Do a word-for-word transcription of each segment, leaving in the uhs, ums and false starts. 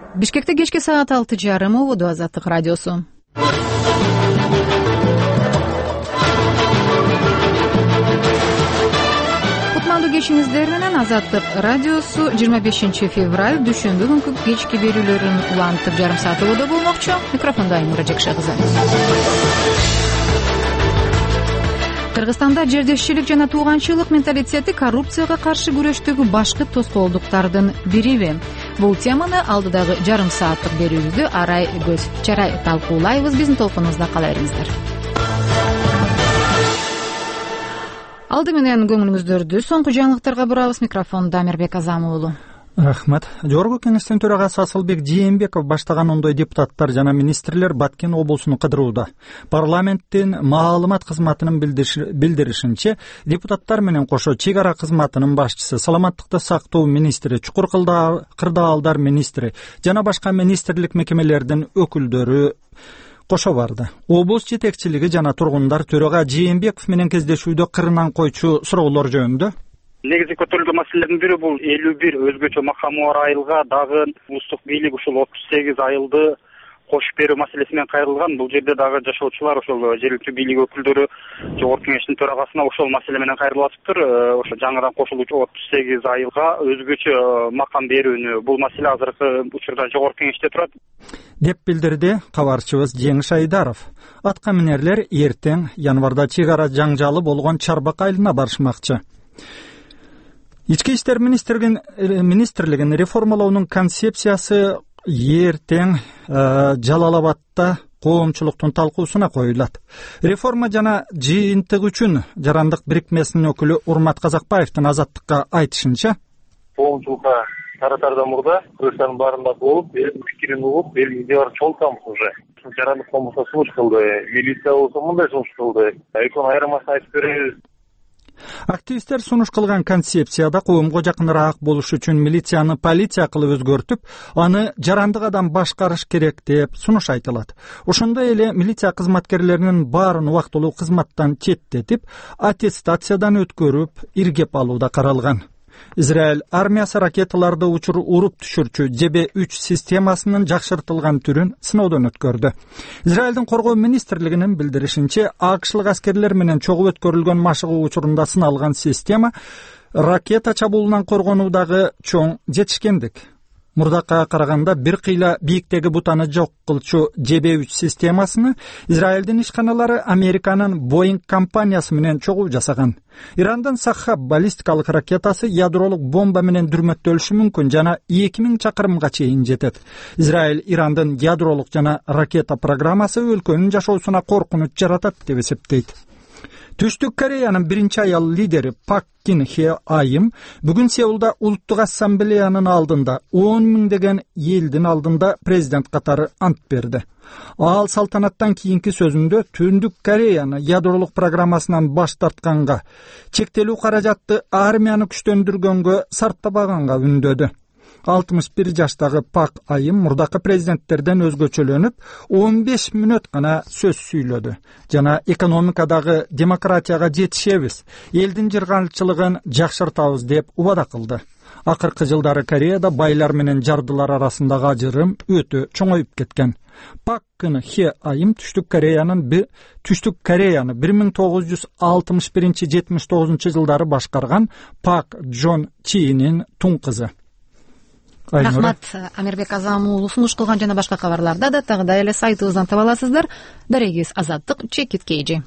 Бишкекте кечки саат алты жарым ободу Азаттык радиосу. Кутмандуу кечиңиздер менен Азаттык радиосу жыйырма бешинчи февраль дүйшөмбү күнкү кечки берүүлөрүн улантып жарым саат ободо болмокчу. Микрофондо Аймура Жекше кызы. Кыргызстанда жердешчилик жана тууганчылык менталитети коррупцияга каршы күрөштөгү башкы тоскоолдуктардын бириби. Бул теманы алдыдагы жарым сааттык берүүбүздө арай көз чарай талкуулайбыз. Биздин толкунубузда кала бериңиздер. Алды менен көңүлүңүздөрдү соңку жаңылыктарга бурабыз. Микрофондо Амирбек Азам уулу. Рахмат. Жогорку кеңештин төрагасы Асылбек Жээнбеков баштаган ондой депутаттар жана министрлер Баткен облусун кыдырууда. Парламенттин маалымат кызматынын билдиришинче, депутаттар менен кошо чек ара кызматынын башчысы, саламаттыкты сактоо министри, чукур кырдаалдар министри жана башка министрлик мекемелердин өкүлдөрү кошо барды. Облус жетекчилиги жана тургундар төрага Жээнбеков менен кездешүүдө кырынан койчу суроолор жөнүндө негизи көтөрүлгөн маселелердин бири бул элүү бир өзгөчө макамы бар айылга дагы улустук бийлик ушул отуз сегиз айылды кошуп берүү маселеси менен кайрылган. Бул жерде дагы жашоочулар ошол жергиликтүү бийлик өкүлдөрү жогорку кеңештин төрагасына ошол маселе менен кайрылып атыптыр. Ошо жаңыдан кошулуучу отуз сегиз айылга өзгөчө макам берүүнү бул маселе азыркы учурда жогорку кеңеште турат деп билдирди кабарчыбыз Жеңиш Айдаров. Атка минерлер эртең январда чек ара жаңжалы болгон Чарбак айылына барышмакчы. Ички иштер министрлигинин реформалоонун концепциясы эртең Жалал-Абадта коомчулуктун талкуусуна коюлат. Реформа жана жыйынтык үчүн жарандык бирикмесинин өкүлү Урмат Казакбаевдин Азаттыкка айтышынча, коомчулукка таратардан мурда кыргызстандын баарында болуп, элдин пикирин угуп, элдин идеяларын чогултабыз уже. Жарандык болмосо сунуш кылды, милиция болсо мындай сунуш кылды. Экөөнүн айырмасын айтып беребиз. Активисттер сунуш кылган концепцияда коомго жакыныраак болуш үчүн милицияны полиция кылып өзгөртүп, аны жарандык адам башкарыш керек деп сунуш айтылат. Ошондой эле милиция кызматкерлеринин баарын убактылуу кызматтан четтетип, аттестациядан өткөрүп, иргеп алуу да каралган. Израиль армиясы ракеталарды учур уруп түшүрчү Ж Б үч системасынын жакшыртылган түрүн сыноодон өткөрдү. Израилдин коргоо министрлигинин билдиришинче, АКШлык аскерлер менен чогуу өткөрүлгөн машыгуу учурунда сыналган система ракета чабуулунан коргонуудагы чоң жетишкендик. Мурдакка караганда бир кыйла бийиктеги бутаны жок кылчу Ж Б үч системасыны Израилдин ишканалары Американын Боинг компаниясы менен чогуу жасаган. Ирандын Сахаб баллистикалык ракетасы ядролук бомба менен дүрмөттөлүшү мүмкүн жана эки миң чакырымга чейин жетет. Израиль Ирандын ядролук жана ракета программасы өлкөнүн жашоосуна коркунуч жаратат деп эсептейт. Түштүк Кореянын биринчи аял лидери Пак Кин Хе Айым бүгүн Сеулда Улуттук ассамблеянын алдында он миңдеген элдин алдында президент катары ант берди. Ал салтанаттан кийинки сөзүндө Түндүк Кореяны ядролук программасынан баш тартканга, чектелүү каражатты армияны күчтөндүргөнгө сарптабаганга үндөдү. алтымыш бир жаштагы Пак Айым мурдакы президенттерден өзгөчөлөнүп он беш мүнөт гана сөз сүйлөдү жана экономикадагы демократияга жетишебиз, элдин жыргалчылыгын жакшыртабыз деп убада кылды. Акыркы жылдары Кореяда байлар менен жардылар арасындагы ажырым өтө чоңоюп кеткен. Пак Кын Хе Айым Түштүк Кореянын Түштүк Кореяны бир миң тогуз жүз алтымыш биринчи — жетимиш тогузунчу жылдары башкарган Пак Джон Чинин тун кызы. Рахмат, Амирбек Азам уулу. Сунуш кылган жана башка кабарларда да тагыда эле сайтыбыздан таба аласыздар. Дарегиз Азаттык чекит кейжи.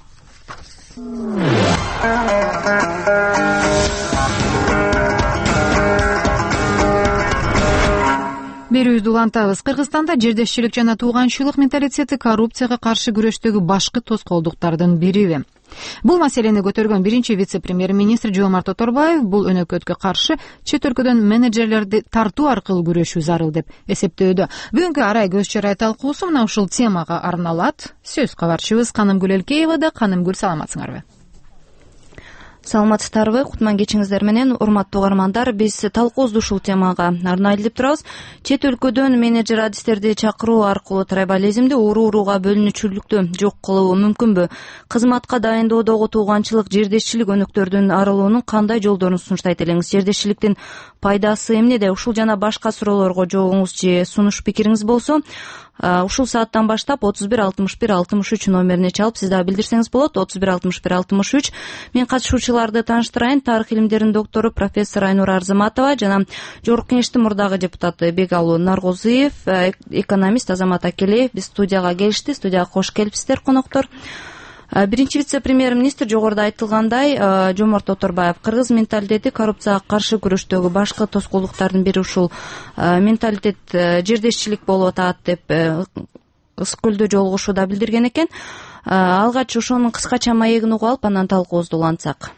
Берүүбүздү улантабыз. Кыргызстанда жердешчилик жана тууганчылык менталитети коррупцияга каршы күрөштөгү башкы тоскоолдуктардын бириби. Бул маселени көтөргөн биринчи вице-премьер-министр Жомарт Оторбаев бул өнөкөткө каршы чет өлкөдөн менеджерлерди тартуу аркылуу күрөшүү зарыл деп эсептөөдө. Бүгүнкү арай көз чарай талкуусу мына ушул темага арналат. Сөз кабарчыбыз Канымгүл Элкеева да. Канымгүл, саламатсыңарбы? саламатсыздарбы? Кутман кечиңиздер менен, урматтуу угармандар. Биз талкуубузду ушул темага арнайлап турабыз. Чет өлкөдөн менеджер адистерди чакыруу аркылуу трайбализмди, уру-урууга бөлүнүүчүлүктү жок кылуу мүмкүнбү? Кызматка дайындоодогу тууганчылык, жердешчилик өнөктөрдүн арылуунун кандай жолдорун сунуштайт элеңиз? Жердешчиликтин пайдасы эмнеде? Ушул жана башка суроолорго жообуңуз же сунуш пикириңиз болсо, ушул сааттан баштап отуз бир алтымыш бир алтымыш үч номерине чалып сиз дагы билдирсеңиз болот. отуз бир алтымыш бир алтымыш үч. Мен катышуучуларды тааныштырайын. Тарых илимдеринин доктору профессор Айнура Арзыматова жана Жогорку Кеңештин мурдагы депутаты Бегалуу Наргозуев, экономист Азамат Акелеев биз студияга келишти. Студияга кош келипсиздер, коноктор. Биринчи вице-премьер-министр жогоруда айтылгандай, Жомарт Оторбаев кыргыз менталитети коррупцияга каршы күрөштөгү башкы тоскоолдуктардын бири ушул менталитет, жердешчилик болуп атат деп ысык көлдө жолугушууда билдирген экен. Алгач ошонун кыскача маегин угуп алып, анан талкуубузду улантсак.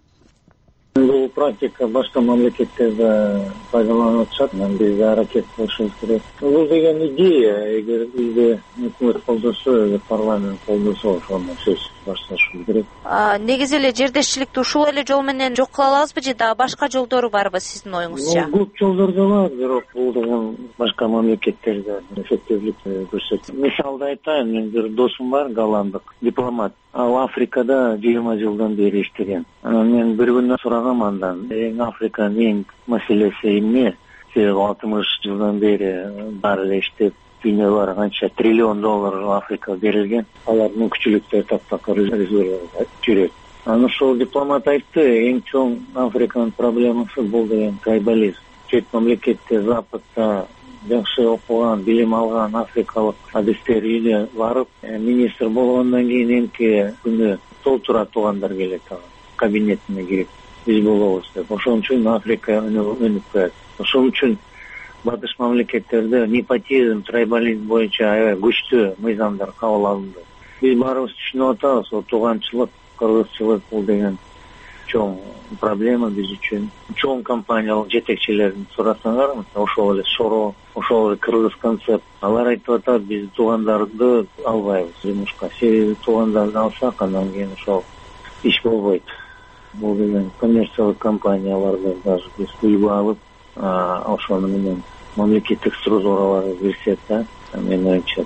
Бул практика башка мамлекеттерде пайдаланылып атышат. Биз да аракет кылышыбыз керек. Бул деген идея, эгер бизде өкмөт колдосо, эгер парламент колдосо, ошону сөз башташыбыз керек. Негизи эле жердешчиликти ушул эле жол менен жок кыла алабызбы же дагы башка жолдору барбы сиздин оюңузча? Көп жолдор да бар, бирок бул деген башка мамлекеттерде эффективдүүлүк көрсөтөт. Мисалды айтайын, менин бир досум бар, голландык дипломат. Ал Африкада жыйырма жылдан бери иштеген. Анан мен бир күнү сурагам андан, эң Африканын эң маселеси эмне? Себеби алтымыш жылдан бери баары эле иштеп, дүйнө баары канча триллион доллар Африкага берилген. Алар мүмкүнчүлүктөр таптакыр жүрөт. Анан ошол дипломат айтты, эң чоң Африканын проблемасы бул деген трайбализм. Чет мамлекетте, Западта жакшы окуган, билим алган африкалык адистер үйүнө барып, министр болгондон кийин эмки күнү толтура туугандар келет, кабинетине кирип, биз болобуз деп. Ошон үчүн Африка өнүп калат. Ошон үчүн батыш мамлекеттерде непотизм, трайбализм боюнча аябай күчтүү мыйзамдар кабыл алынды. Биз баарыбыз түшүнүп атабыз, тууганчылык, кыргызчылык бул деген чоң проблема биз үчүн. Чоң компаниялык жетекчилерин сурасаңар, ошол эле Шоро, ошол эле Кыргыз концепт, алар айтып атат, биз туугандарды албайбыз жумушка. Себеби туугандарды алсак, анан кийин ошол иш болбойт. Бул деген коммерциялык компанияларды даже биз үлгү алып, ошону менен мамлекеттик структураларга кирсек да, мен оюмча.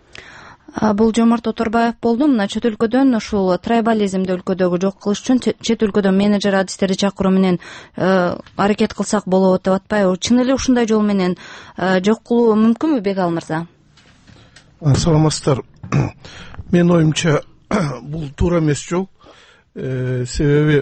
Бул Жомарт Оторбаев болду. Мына чет өлкөдөн ушул трайбализмди өлкөдөгү жок кылыш үчүн чет өлкөдөн менеджер адистерди чакыруу менен аракет кылсак болот деп атпайбы? Чын эле ушундай жол менен жок кылуу мүмкүнбү, Бегал мырза? Саламатсыздар. Менин оюмча бул туура эмес жол. Себеби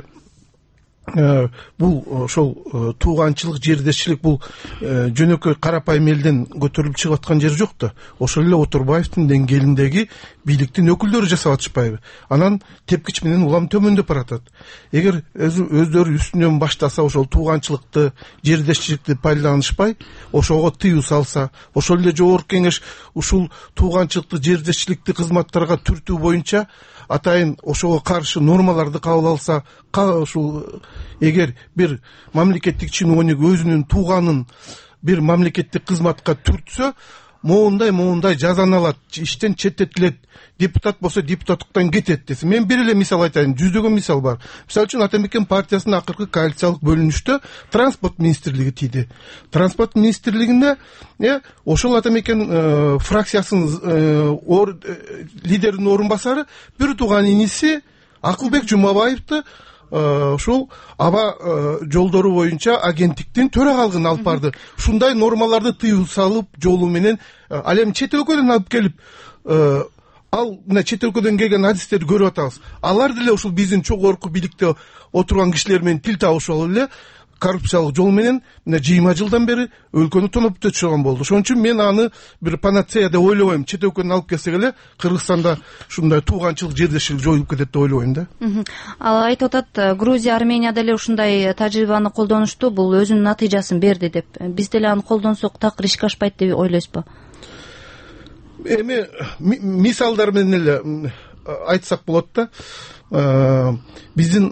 бул ошол тууганчылык, жердешчилик бул жөнөкөй карапайым элден көтөрүлүп чыгып аткан жер жок да. Ошол эле Оторбаевдин деңгээлиндеги бийликтин өкүлдөрү жасап атышпайбы? Анан тепкич менен улам төмөндөп баратат. Эгер өздөрү үстүнөн баштаса, ошол тууганчылыкты, жердешчиликти пайдаланышпай, ошого тыюу салса, ошол эле Жогорку Кеңеш ушул тууганчылыкты, жердешчиликти кызматтарга түртүү боюнча атайын ошого каршы нормаларды кабыл алса, ушул эгер бир мамлекеттик чиновник өзүнүн тууганын бир мамлекеттик кызматка түртсө, моундай моундай жазаналат, иштен четтетилет, депутат болсо депутаттыктан кетет десе. Мен бир эле мисал айтайын, жүздөгөн мисал бар. Мисалы үчүн Атамекен партиясынын акыркы коалициялык бөлүнүштө транспорт министрлиги тийди. Транспорт министрлигинде ошол Атамекен фракциясынын лидеринин орун басары бир тууган иниси Акылбек Жумабаевди ушул аба жолдору боюнча агенттиктин төрагалыгын алып барды. Ушундай нормаларды тыюу салып жолу менен ал эми чет өлкөдөн алып келип, ал мына чет өлкөдөн келген адистерди көрүп атабыз. Алар деле ушул биздин жогорку бийликте отурган кишилер менен тил табышып эле коррупциялык жол менен мына жыйырма жылдан бери өлкөнү тоноп өтүшкөн болду. Ошон үчүн мен аны бир панацея деп ойлобойм. Чет өлкөдөн алып келсек эле Кыргызстанда ушундай тууганчылык, жердешчилик жоюлуп кетет деп ойлобойм да. Ал айтып атат, Грузия, Армения деле ушундай тажрыйбаны колдонушту, бул өзүнүн натыйжасын берди деп. Биз деле аны колдонсок такыр ишке ашпайт деп ойлойсузбу? Эми мисалдар менен эле айтсак болот да. Биздин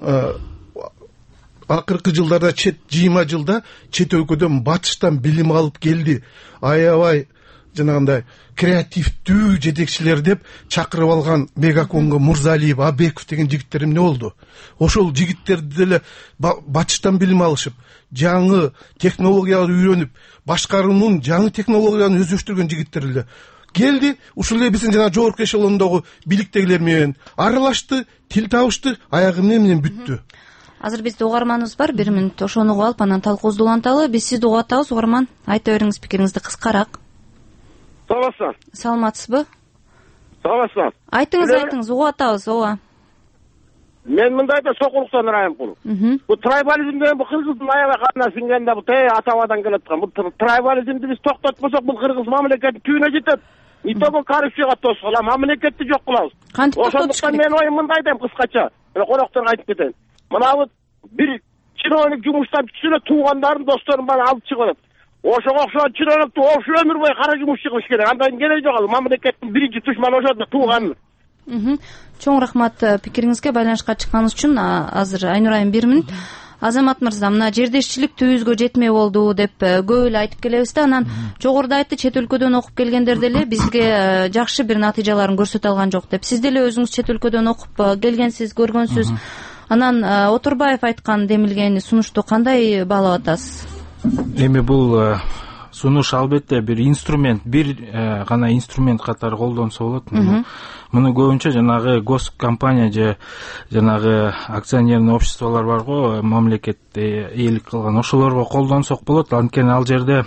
акыркы жылдарда чет жыйырма жылда чет өлкөдөн батыштан билим алып келди, аябай жанагындай креативдүү жетекчилер деп чакырып алган Мегаконго Мурзалиев, Абеков деген жигиттер эмне болду? Ошол жигиттерди деле бачыштан билим алышып, жаңы технологияларды үйрөнүп, башкаруунун жаңы технологияларын өздөштүргөн жигиттер эле келди. Ушул эле биздин жана жогорку эшелондогу бийликтегилер менен аралашты, тил табышты, аягы менен бүттү. Азыр бизде угарманыбыз бар, бир мүнөт ошону угуп алып анан талкуубузду уланталы. Биз сизди угуп атабыз, угарман. Айта бериңиз пикириңизди кыскараак. Саламатсызбы? Саламатсызбы? Саламатсызбы? Айтыңыз, айтыңыз, угуп атабыз, ооба. Мен мындай да Сокулуктан Райымкул. Бу трайбализм деген бу кыргыздын аябай канына сиңген да бу тээ ата-бабадан келаткан. Бу трайбализмди биз токтотпосок бул кыргыз мамлекети түбүнө жетет. Итого коррупцияга тоскула, мамлекетти жок кылабыз. Ошондуктан мен оюм мындай дейм кыскача. Мен конокторго айтып кетейин. Мына бу бир чиновник жумуштан түшүрө туугандарын, досторун баары алып чыгып. Ошого окшогон чиновникти ошо өмүр бою кара жумушчу кылыш керек. Андан кереги жок ал. Мамлекеттин биринчи душманы ошо тууган. Чоң рахмат пикириңизге, байланышка чыкканыңыз үчүн. Азыр Айнурайым бир мүнөт. Азамат мырза, мына жердешчилик түбүбүзгө жетмей болду деп көп эле айтып келебиз да, анан жогоруда айтты, чет өлкөдөн окуп келгендер деле бизге жакшы бир натыйжаларын көрсөтө алган жок деп. Сиз деле өзүңүз чет өлкөдөн окуп келгенсиз, көргөнсүз. Анан Отурбаев айткан демилген сунушту кандай баалап атасыз? Эми бул сунуш албетте бир инструмент, бир гана инструмент катары колдонсо болот. Муну көбүнчө жанагы госкомпания же жанагы акционерный обществолор барго, мамлекетте ээлик кылган, ошолорго колдонсок болот. Анткени ал жерде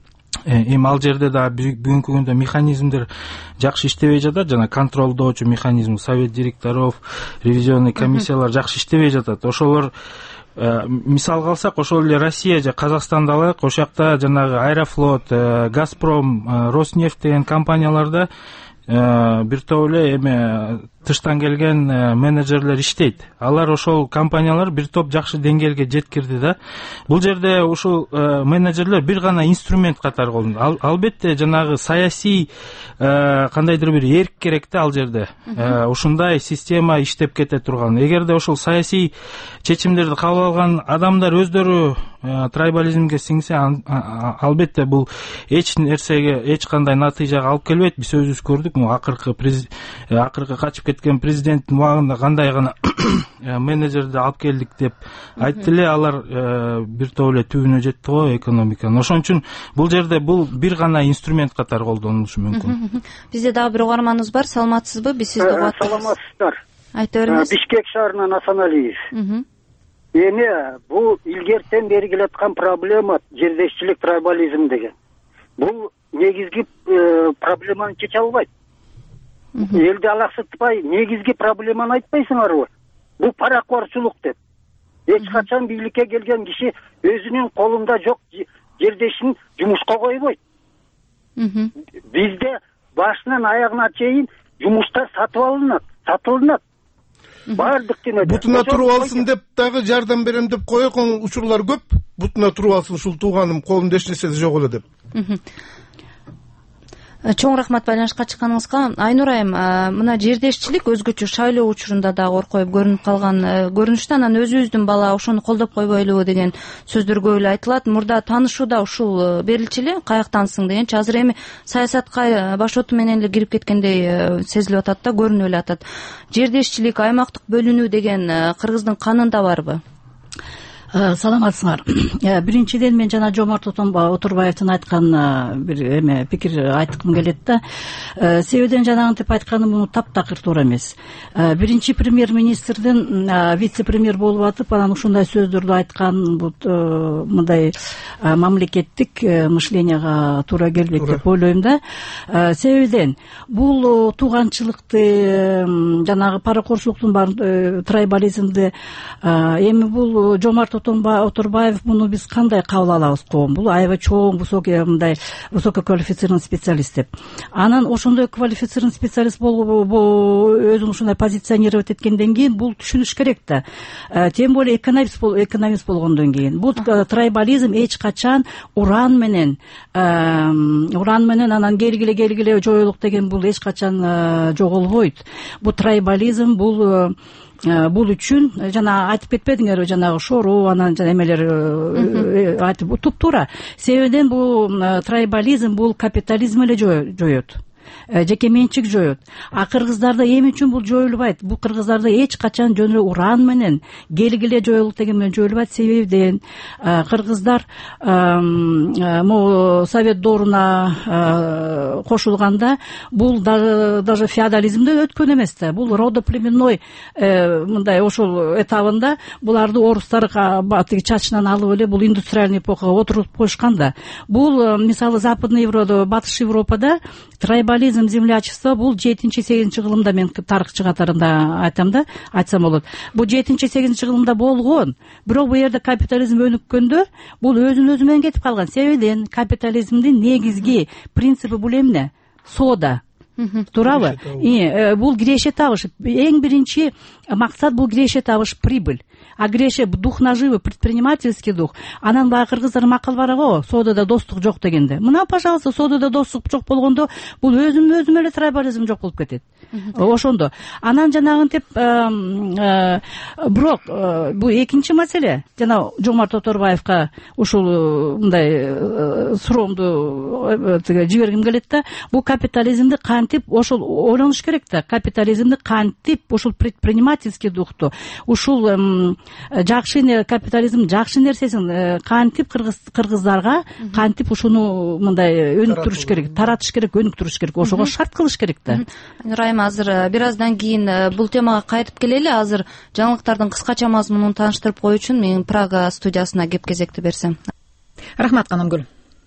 эми ал жерде да бүгүнкү күндө механизмдер жакшы иштебей жатат. Жана контролдоочу механизм, совет директоров, ревизионный комиссиялар жакшы иштебей жатат. Ошолор мисалга алсак, ошол эле Россия же Казакстанды алайык, ошол жакта жанагы Аэрофлот, Газпром, Роснефть деген компанияларда бир топ эле эме тыштан келген менеджерлер иштейт. Алар ошол компаниялар бир топ жакшы деңгээлге жеткирди да. Бул жерде ушул менеджерлер бир гана инструмент катары колдонду. Албетте жанагы саясий кандайдыр бир эрк керек да ал жерде. Ушундай система иштеп кете турган. Эгерде ошол саясий чечимдерди кабыл алган адамдар өздөрү трайбализмге сиңсе, албетте бул эч нерсеге, эч кандай натыйжага алып келбейт. Биз өзүбүз көрдүк, акыркы акыркы качып кеткен президенттин убагында кандай гана менеджерди алып келдик деп айтты эле. Алар бир топ эле түбүнө жетти го экономиканын. Ошон үчүн бул жерде бул бир гана инструмент катары колдонулушу мүмкүн. Бизде дагы бир угарманыбыз бар. Саламатсызбы? Биз сизди угуп атабыз. Саламатсыздар. Айта бериңиз. Бишкек шаарынан Асаналиев. Эми бул илгертен бери келаткан проблема жердешчилик, трайбализм деген. Бул негизги проблеманы чече албайт. Элди алаксытпай, негизги проблеманы айтпайсыңарбы? Бул паракорчулук деп. Эч качан бийликке келген киши өзүнүн колунда жок жердешин жумушка койбойт. Бизде башынан аягына чейин жумуштар сатып алынат, сатылынат. Бардык дүнөдө. Бутуна туруп алсын деп дагы жардам берем деп койгон учурлар көп. Бутуна туруп алсын, ушул тууганым колунда эч нерсе жок эле деп. Чоң рахмат байланышка чыкканыңызга. Айнурайым, мына жердешчилик өзгөчө шайлоо учурунда да оркоюп көрүнүп калган көрүнүштө, анан өзүбүздүн бала ошону колдоп койбойлубу деген сөздөр көп эле айтылат. Мурда таанышууда ушул берилчү эле, каяктансың дегенчи. Азыр эми саясатка баш оту менен эле кирип кеткендей сезилип атат да, көрүнүп эле атат. Жердешчилик, аймактык бөлүнүү деген кыргыздын канында барбы? Саламатсыңар. Биринчиден мен жана Жомарт Отурбаевдин айткан бир эме пикир айткым келет да. Себебиден жанагынтип айтканым муну таптакыр туура эмес. Биринчи премьер-министрдин вице-премьер болуп атып, анан ушундай сөздөрдү айткан бул мындай мамлекеттик мышленияга туура келбейт деп ойлойм да. Себебиден бул тууганчылыкты, жанагы паракорчулуктун бар трайбализмди, эми бул Жомарт Отурбаев муну биз кандай кабыл алабыз коом? Бул аябай чоң, высокий, мындай высококвалифицированный специалист деп. Анан ошондой квалифицированный специалист болуп өзүн ушундай позиционировать эткенден кийин бул түшүнүш керек да. Тем более экономист экономист болгондон кийин бул трайбализм эч качан уран менен уран менен анан келгиле келгиле жоюлук деген бул эч качан жоголбойт. Бул трайбализм бул бул үчүн жана айтып кетпедиңерби жанагы шору анан жана эмелер айтып туптуура. Себебиден бул трайбализм бул капитализм эле жоет, жеке менчик жоет. А кыргыздарда эмне үчүн бул жоюлбайт? Бул кыргыздарда эч качан жөн эле уран менен келгиле жоюлут деген менен жоюлбайт. Себебиден кыргыздар могу совет дооруна кошулганда бул даже феодализмден өткөн эмес да. Бул родоплеменной мындай ошол этабында буларды орустар тиги чачынан алып эле бул индустриальный эпохага отуруп коюшкан да. Бул мисалы Западный Европада, Батыш Европада трайбализм, землячество бул жетинчи сегизинчи кылымда, мен тарыхчы катарында айтам да, айтсам болот. Бул жетинчи сегизинчи кылымда болгон. Бирок бул жерде капитализм өнүккөндө бул өзүн өзү менен кетип калган. Себебиден капитализмдин негизги принципи бул эмне? Соода. Туурабы? Бул киреше табыш. Эң биринчи максат бул киреше табыш, прибыль. А киреше дух наживы, предпринимательский дух. Анан баягы кыргыздар макал бар го, соодада достук жок дегенде. Мына, пожалуйста, соодада достук жок болгондо бул өзүм өзүм эле трайбализм жок болуп кетет. Ошондо. Анан жанагынтип бирок бул экинчи маселе. Жана Жомарт Оторбаевка ушул мындай суроомду жибергим келет да. Бул капитализмди кантип ошол ойлонуш керек да. Капитализмди кантип ошол предпринимательский духту, ушул жакшы капитализм жакшы нерсесин кантип кыргыздарга кантип ушуну мындай өнүктүрүш керек, таратыш керек, өнүктүрүш керек, ошого шарт кылыш керек да. Райым, азыр бир аздан кийин бул темага кайтып келели. Азыр жаңылыктардын кыскача мазмунун тааныштырып коюу үчүн мен Прага студиясына кеп кезекти берсем. Рахмат, Канымгүл.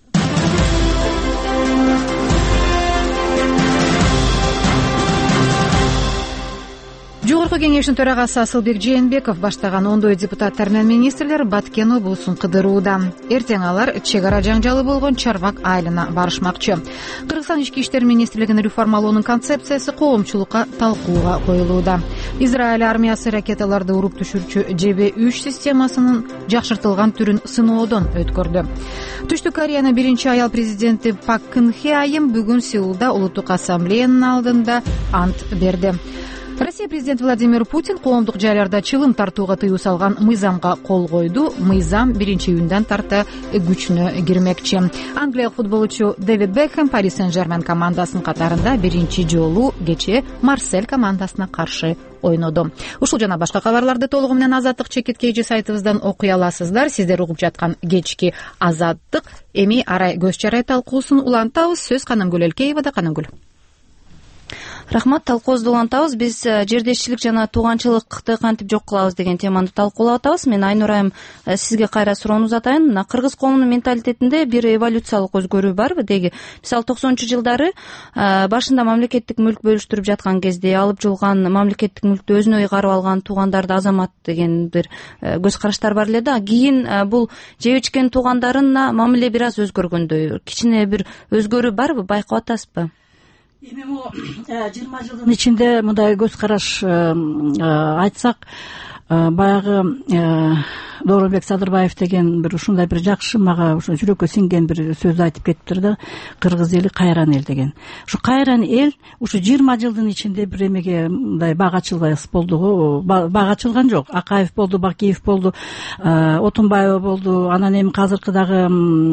Жогорку кеңештин төрагасы Асылбек Жээнбеков баштаган ондой депутаттар менен министрлер Баткен облусун кыдырууда. Эртең алар чек ара жаңжалы болгон Чарвак айылына барышмакчы. Кыргызстан ички иштер министрлигинин реформалоонун концепциясы коомчулукка талкууга коюлууда. Израиль армиясы ракеталарды уруп түшүрчү Ж Б үч системасынын жакшыртылган түрүн сыноодон өткөрдү. Түштүк Кореянын биринчи аял президенти Пак Кын Хе айым бүгүн Сеулда улуттук ассамблеянын алдында ант берди. Россия президенти Владимир Путин коомдук жайларда чылым тартууга тыюу салган мыйзамга кол койду. Мыйзам биринчи июндан тарта күчүнө кирмекчи. Англиялык футболчу Дэвид Бекхэм Пари Сен-Жермен командасынын катарында биринчи жолу кечээ Марсель командасына каршы ойноду. Ушул жана башка кабарларды толугу менен Азаттык чекит кейжи сайтыбыздан окуй аласыздар. Сиздер угуп жаткан кечки Азаттык эми арай көз чарай талкуусун улантабыз. Сөз Канымгүл Элкеевада. Канымгүл. Рахмат, талкуубузду улантабыз. Биз жердешчилик жана тууганчылыкты кантип жок кылабыз деген теманы талкуулап атабыз. Мен Айнур айым сизге кайра суроону узатайын. Мына кыргыз коомунун менталитетинде бир эволюциялык өзгөрүү барбы деги? Мисалы токсонунчу жылдары башында мамлекеттик мүлк бөлүштүрүп жаткан кезде алып жулган мамлекеттик мүлктү өзүнө ыйгарып алган туугандарды азамат деген бир көз караштар бар эле да. Кийин бул жеп ичкен туугандарына мамиле бир аз өзгөргөндөй. Кичине бир өзгөрүү барбы, байкап атасызбы? Эми могу жыйырма жылдын ичинде мындай көз караш айтсак, баягы Дооронбек Садырбаев деген бир ушундай бир жакшы мага ошо жүрөккө сиңген бир сөз айтып кетиптир да. Кыргыз эли кайран эл деген. Ушу кайран эл ушу жыйырма жылдын ичинде бир эмеге мындай бак ачылбас болду го. Бак ачылган жок. Акаев болду, Бакиев болду, Отунбаева болду. Анан эми азыркы дагы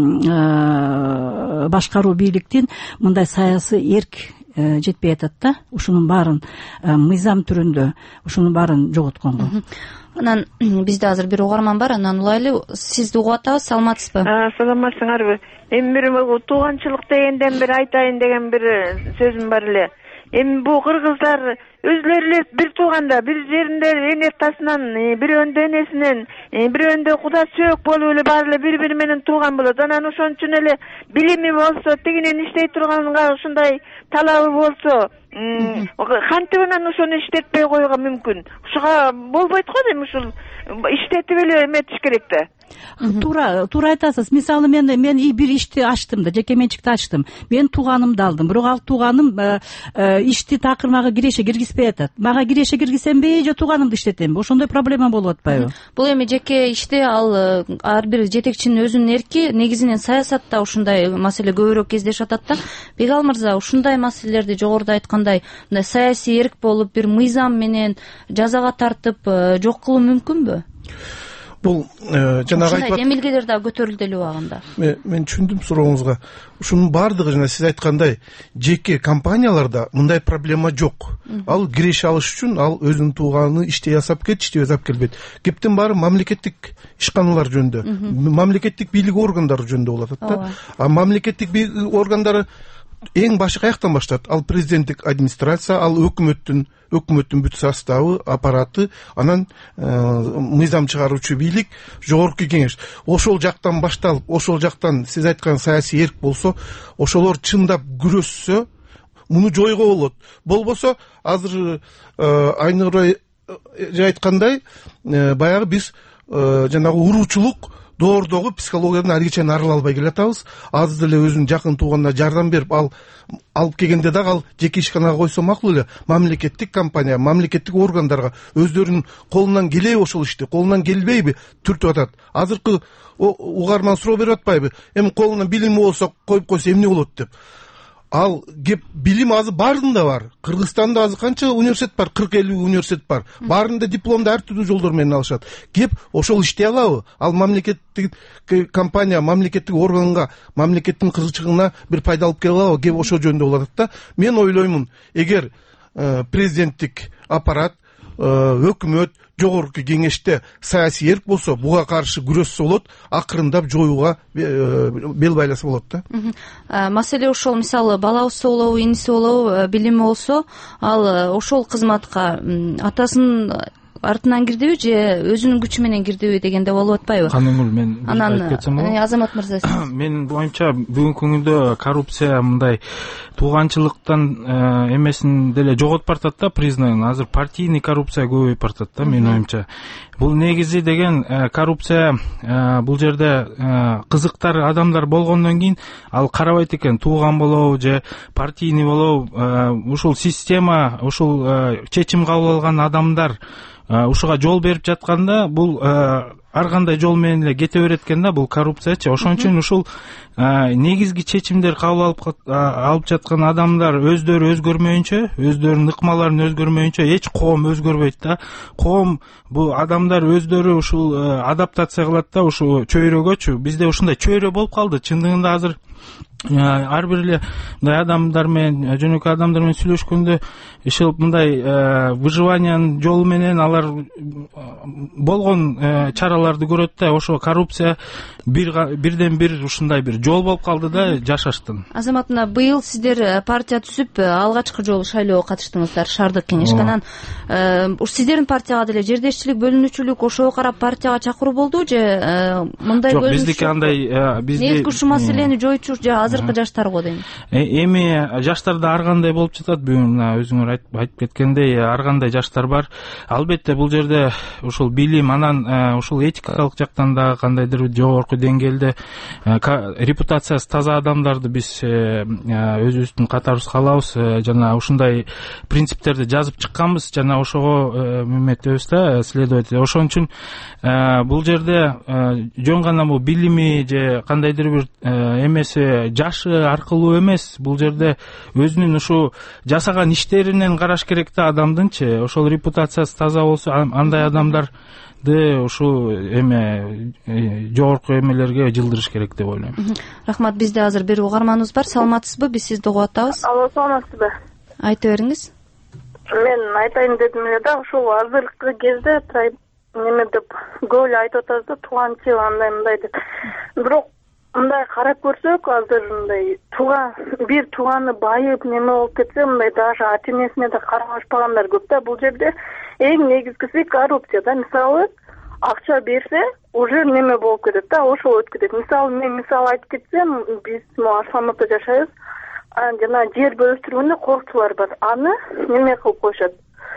башкаруу бийликтин мындай саясий эрк жетпей атат да. Ушунун баарын мыйзам түрүндө ушунун баарын жоготконго. Анан бизде азыр бир угарман бар, анан улайлы. Сизди угуп атабыз, саламатсызбы? Саламатсыңарбы? Эми бир тууганчылык дегенден бир айтайын деген бир сөзүм бар эле. Эми бул кыргыздар өзүлөрү эле бир тууганда, бир жеринде эне тасынан, бирөөндө энесинен, бирөөндө куда сөөк болуп эле баары эле бири-бири менен тууган болот. Анан ошон үчүн эле билими болсо, тигинен иштей турганга ушундай талабы болсо, кантип анан ошону иштетпей коюуга мүмкүн? Ушуга болбойт го дейм, ушул иштетип эле эметиш керек да. Туура, туура айтасыз. Мисалы мен мен бир ишти ачтым да, жеке менчикти ачтым. Мен тууганымды алдым. Бирок ал тууганым ишти такыр мага киреше киргизбей атат. Мага киреше киргизсемби же тууганымды иштетемби? Ошондой проблема болуп атпайбы? Бул эми жеке ишти ал ар бир жетекчинин өзүнүн эрки. Негизинен саясатта ушундай маселе көбүрөөк кездешип атат да. Бегал мырза, ушундай маселелерди жогоруда айткан айткандай мындай саясий эрк болуп бир мыйзам менен жазага тартып жок кылуу мүмкүнбү? Бул жанагы ушундай демилгелер дагы көтөрүлдү эле убагында. Мен түшүндүм сурооңузга. Ушунун баардыгы жана сиз айткандай жеке компанияларда мындай проблема жок. Ал киреше алыш үчүн ал өзүнүн тууганы иште жасап кетти, иште жасап келбейт. Кептин баары мамлекеттик ишканалар жөнүндө, мамлекеттик бийлик органдары жөнүндө болот да. А мамлекеттик бийлик органдары эң башы каяктан башталат? Ал президенттик администрация, ал өкмөттүн өкмөттүн бүт составы, аппараты, анан мыйзам чыгаруучу бийлик, жогорку кеңеш. Ошол жактан башталып, ошол жактан сиз айткан саясий эрк болсо, ошолор чындап күрөшсө, муну жойго болот. Болбосо, азыр Айнура айткандай, баягы биз жанагы уруучулук доордогу психологиядан али кечен арыла албай келатабыз. Азыр деле өзүнүн жакын тууганына жардам берип, ал алып келгенде дагы ал жеке ишканага койсо макул эле. Мамлекеттик компания, мамлекеттик органдарга өздөрүнүн колунан келеби ошол ишти, колунан келбейби түртүп атат. Азыркы угарман суроо берип атпайбы? Эми колунан билими болсо коюп койсо эмне болот деп. Ал кеп билим азыр баарында бар. Кыргызстанда азыр канча университет бар? кырк элүү университет бар. Баарында дипломду ар түрдүү жолдор менен алышат. Кеп ошол иштей алабы? Ал мамлекеттик компания, мамлекеттик органга, мамлекеттин кызыкчылыгына бир пайда алып келе алабы? Кеп ошол жөнүндө болот да. Мен ойлоймун, эгер президенттик аппарат, өкмөт, жогорку кеңеште саясий эрк болсо, буга каршы күрөшсө болот, акырындап жоюуга бел байласа болот да. Маселе ошол, мисалы бала болобу, иниси болобу, билими болсо, ал ошол кызматка атасынын артынан кирдиби же өзүнүн күчү менен кирдиби дегенде болуп атпайбы? Канымгүл, мен айтып кетсем болобу? Азамат мырза, сиз. Менин оюмча бүгүнкү күндө коррупция мындай тууганчылыктан эмесин деле жоготуп баратат да, признагын. Азыр партийный коррупция көбөйүп баратат да, менин оюмча. Бул негизи деген коррупция бул жерде кызыктар адамдар болгондон кийин ал карабайт экен, тууган болобу же партийный болобу, ушул система, ушул чечим кабыл алган адамдар ушуга жол берип жатканда, бул ар кандай жол менен эле кете берет экен да, бул коррупциячы. Ошон үчүн ушул негизги чечимдер кабыл алып алып жаткан адамдар өздөрү өзгөрмөйүнчө, өздөрүнүн ыкмаларын өзгөрмөйүнчө эч коом өзгөрбөйт да. Коом, бул адамдар өздөрү ушул адаптация кылат да, ушул чөйрөгөчү. Бизде ушундай чөйрө болуп калды. Чындыгында азыр ар бир эле мындай адамдар менен, жөнөкөй адамдар менен сүйлөшкөндө ишил мындай выживаниянын жолу менен алар болгон чараларды көрөт да. Ошо коррупция бирден бир ушундай бир жол болуп калды да жашаштын. Азамат мына, быйыл сиздер партия түзүп алгачкы жолу шайлоого катыштыңыздар, шаардык кеңешке. Анан сиздердин партияга деле жердешчилик, бөлүнүүчүлүк ошого карап партияга чакыруу болду же мындай бөлүнүү? Жок, биздики андай бизде негизги ушул маселени жоюучу же азыркы жаштарго дейм. Эми жаштарда ар кандай болуп жатат. Бүгүн өзүңөр айтып кеткендей, ар кандай жаштар бар. Албетте бул жерде ушул билим, анан ушул этикалык жактан да кандайдыр жогорку деңгээлде репутациясы таза адамдарды биз өзүбүздүн катарыбызга алабыз. Жана ушундай принциптерди жазып чыкканбыз, жана ошого эметебиз да, следовать. Ошон үчүн бул жерде жөн гана бул билими же кандайдыр бир эмеси, жашы аркылуу эмес, бул жерде өзүнүн ушу жасаган иштеринен караш керек да адамдынчы. Ошол репутациясы таза болсо, андай адамдарды ушу эме жогорку эмелерге жылдырыш керек деп ойлойм. Рахмат. Бизде азыр бир угарманыбыз бар. Саламатсызбы? Биз сизди угуп атабыз. Алло, саламатсызбы? Айта бериңиз. Мен айтайын дедим эле да, ушул азыркы кезде неме деп көп эле айтып атабыз да, тууганчыл андай мындай деп. Бирок мындай карап көрсөк, азыр мындай тууган бир тууганы байып неме болуп кетсе, мындай даже ата энесине да карабашпагандар көп да. Бул жерде эң негизгиси коррупция да. Мисалы, акча берсе, уже неме болуп кетет да, ошол өтүп кетет. Мисалы, мен мисал айтып кетсем, биз Арсланбекте жашайбыз. Жана жер бөлүштүргөндө коркчулар бар. Аны неме кылып коюшат.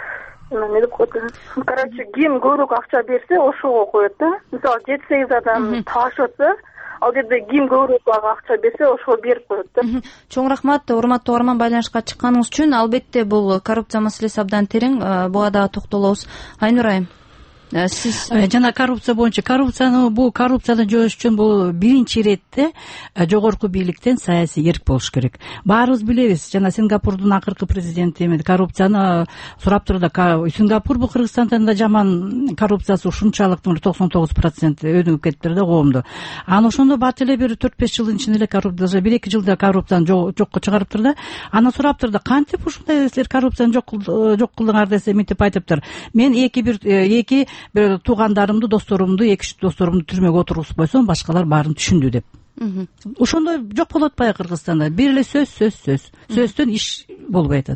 Не деп коет? Короче, ким көбүрөөк акча берсе, ошого коет да. Мисалы, жети сегиз адам талашып атса, ал жерде ким көбүрөөк акча берсе, ошого берип коет да. Чоң рахмат, урматтуу угарман, байланышка чыкканыңыз үчүн. Албетте бул коррупция маселеси абдан терең, буга дагы токтолобуз. Айнур айым. сиз жана коррупция боюнча коррупцияны бул коррупцияны жоюш үчүн бул биринчи иретте жогорку бийликтен саясий эрк болуш керек. Баарыбыз билебиз, жана Сингапурдун акыркы президенти эми коррупцияны сурап турду. Сингапур бул Кыргызстандан да жаман коррупциясы ушунчалык токсон тогуз процент өнүгүп кетиптир да коомдо. Анан ошондо бат эле бир төрт беш жылдын ичинде эле коррупция бир эки жылда коррупцияны жокко чыгарыптыр да. Анан сураптыр да, кантип ушундай силер коррупцияны жок кылдыңар десе, мынтип айтыптыр. Мен эки бир эки бир туугандарымды, досторумду, эки үч досторумду түрмөгө отургузбойсом, башкалар баарын түшүндү деп. Ошондой жок болуп атпайбы Кыргызстанда? Бир эле сөз, сөз, сөз. Сөздөн иш болбой атат.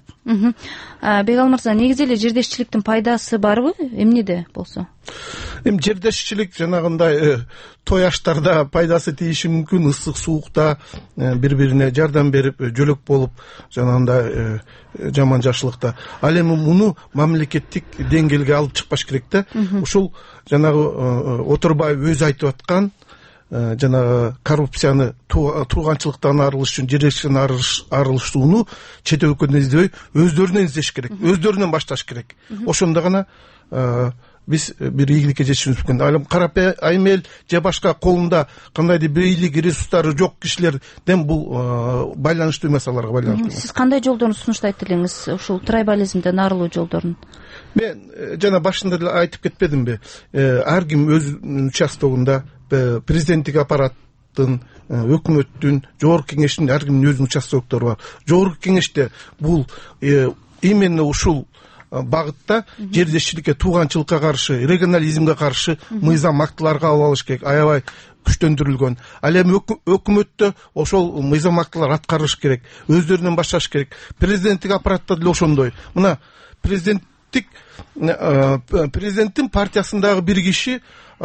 Бегал мырза, негизи эле жердешчиликтин пайдасы барбы? Эмнеде болсо? Эми жердешчилик жанагындай той аштарда пайдасы тийиши мүмкүн, ысык суукта бири-бирине жардам берип, жөлөк болуп, жанагындай жаман жакшылыкта. Ал эми муну мамлекеттик деңгээлге алып чыкпаш керек да. Ушул жанагы Отурбаев өзү айтып аткан жанагы коррупцияны тууганчылыктан арылыш үчүн, жердешчиликтен арылышууну чет өлкөдөн издебей, өздөрүнөн издеш керек, өздөрүнөн башташ керек. Ошондо гана биз бир ийгиликке жетишибиз мүмкүн. Ал карапайым эл же башка колунда кандайдыр бийлик ресурстары жок кишилерден бул байланыштуу маселаларга байланыштуу. Сиз кандай жолдорун сунуштайт элеңиз, ушул трайбализмден арылуу жолдорун? Мен жана башында эле айтып кетпедимби? Ар ким өз участогунда президенттик аппараттын, өкмөттүн, жогорку кеңештин ар кимдин өзүнүн участоктору бар. Жогорку кеңеште бул именно ушул багытта жердешчиликке, тууганчылыкка каршы, регионализмге каршы мыйзам актыларга алып алыш керек, аябай күчтөндүрүлгөн. Ал эми өкмөттө ошол мыйзам актылар аткарылыш керек, өздөрүнөн башташ керек. Президенттик аппаратта деле ошондой. Мына президенттик президенттин партиясындагы бир киши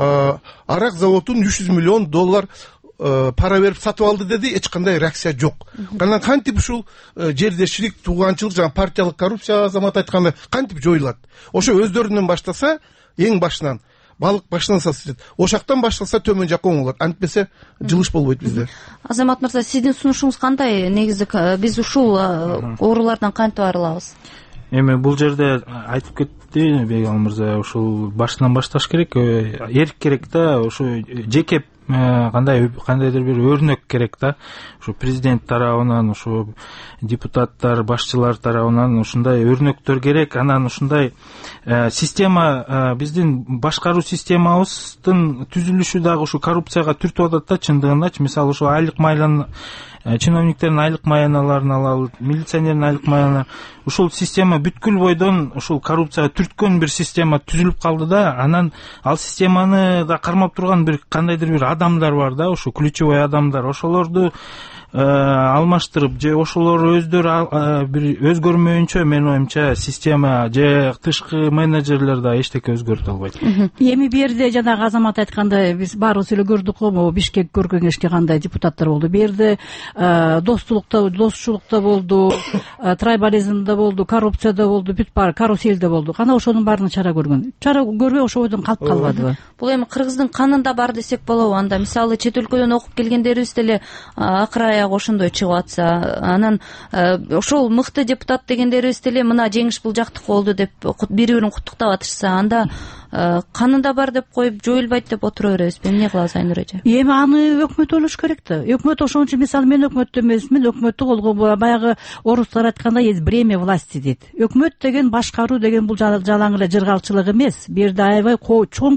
арак заводун үч жүз миллион доллар пара берип сатып алды деди, эч кандай реакция жок. Анан кантип ушул жердешчилик, тууганчылык жана партиялык коррупция азамат айткандай кантип жоюлат? Ошо өздөрүнөн баштаса, эң башынан балык башынан сасып, ошактан башталса төмөн жакка оңолот. Антпесе жылыш болбойт бизде. Азамат мырза, сиздин сунушуңуз кандай? Негизи биз ушул оорулардан кантип арылабыз? Эми бул жерде айтып кетти Бегал мырза, ушул башынан башташ керек, эрк керек да, ушу жеке кандай кандайдыр бир өрнөк керек да. Ушу президент тарабынан, ушу депутаттар, башчылар тарабынан ушундай өрнөктөр керек. Анан ушундай система, биздин башкаруу системабыздын түзүлүшү дагы ушу коррупцияга түртүп атат да, чындыгындачы. Мисалы ушу айлык майлан чиновниктердин айлык маяналарын алалы, милиционердин айлык маяналары, ушул система бүткүл бойдон ушул коррупцияга түрткөн бир система түзүлүп калды да. Анан ал системаны да кармап турган бир кандайдыр бир адамдар бар да, ушу ключевой адамдар. Ошолорду алмаштырып же ошолор өздөрү бир өзгөрмөйүнчө, менин оюмча, система же тышкы менеджерлер да эчтеке өзгөртө албайт. Эми бу жерде жанагы азамат айткандай, биз баарыбыз эле көрдүк го, могу Бишкек көркөм кеңешке кандай депутаттар болду. Бу жерде достуулукта, достчулукта болду, трайбализмде болду, коррупцияда болду, бүт бар, каруселде болду. Кана ошонун баарына чара көргөн. Чара көрбөй ошо бойдон калып калбадыбы? Бул эми Кыргыздын канында бар десек болобу? Анда мисалы чет өлкөдөн окуп келгендерибиз деле акыры ошондой чыгып атса, анан ошол мыкты депутат дегендерибиз деле мына жеңиш бул жактыкы болду деп бири-бирин куттуктап атышса, анда канында бар деп коюп жоюлбайт деп отура беребизби? Эмне кылабыз Айнур эже? Эми аны өкмөт ойлош керек да. Өкмөт ошон үчүн, мисалы мен өкмөттө эмесмин, өкмөттү колго баягы орустар айткандай есть бремя власти дейт. Өкмөт деген, башкаруу деген бул жалаң эле жыргалчылык эмес. Бу жерде аябай чоң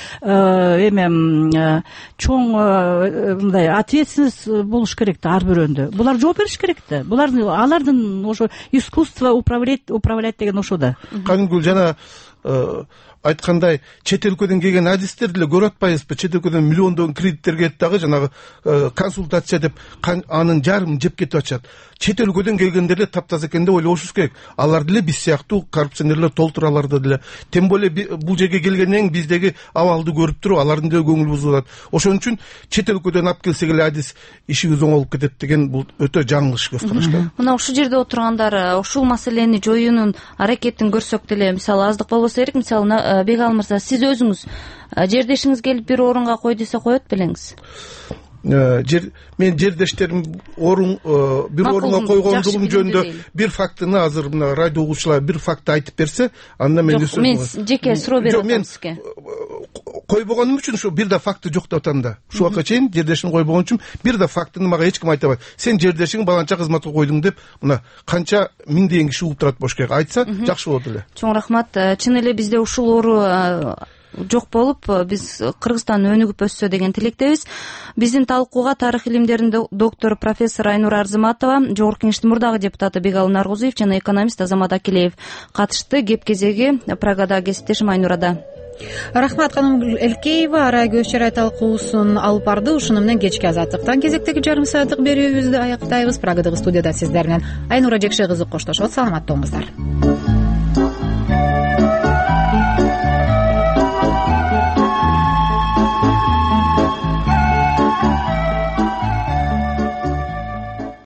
эме чоң мындай ответственность болуш керек да ар бирөөндө. Булар жооп бериш керек да. Булар алардын ошо искусство управлять управлять деген ошо да. Кадимки жана айткандай чет өлкөдөн келген адистер деле көрүп атпайбызбы? Чет өлкөдөн миллиондогон кредиттер келет дагы жанагы консультация деп анын жарымын жеп кетип атышат. Чет өлкөдөн келгендер деле таптаза экен деп ойлошубуз керек. Алар деле биз сыяктуу коррупционерлер толтура аларды деле. Тем более бул жерге келгенден биздеги абалды көрүп туруп, алардын деле көңүлү бузулат. Ошон үчүн чет өлкөдөн алып келсек эле адис ишибиз оңолуп кетет деген бул өтө жаңылыш көзкараш. Мына ушул жерде отургандар ушул маселени жоюунун аракетин көрсөк деле, мисалы аздык болбосо керек. Мисалы Бегал мырза, сиз өзүңүз жердешиңиз келип бир орунга кой десе коет белеңиз? жер мен жердештерим орун бир орунга койгондугум жөнүндө бир фактыны азыр мына радио угуучулар бир факты айтып берсе анда мен жок мен жеке суроо берип атам сизге койбогонум үчүн ушу бир да факты жок деп атам да ушуга чейин жердешим койбогон үчүн бир да фактыны мага эч ким айта албайт сен жердешиң баланча кызматка койдуң деп мына канча миңдеген киши угуп турат бошкеге айтса жакшы болот эле. Чоң рахмат. Чын эле бизде ушул оору жок болуп биз Кыргызстан өнүгүп өссө деген тилектебиз. Биздин талкууга тарых илимдеринин доктору профессор Айнура Арзыматова, жогорку кеңештин мурдагы депутаты Бегалый Наргузуев жана экономист Азамат Акилеев катышты. Кеп кезеги Прагадагы кесиптешим Айнурада. Рахмат Каным Элкеева ара көз чарай талкуусун алып барды. Ушуну менен кечки азаттыктан кезектеги жарым сааттык берүүбүздү аяктайбыз. Прагадагы студияда сиздер менен Айнура Жекше кызы коштошот. Саламатта болуңуздар.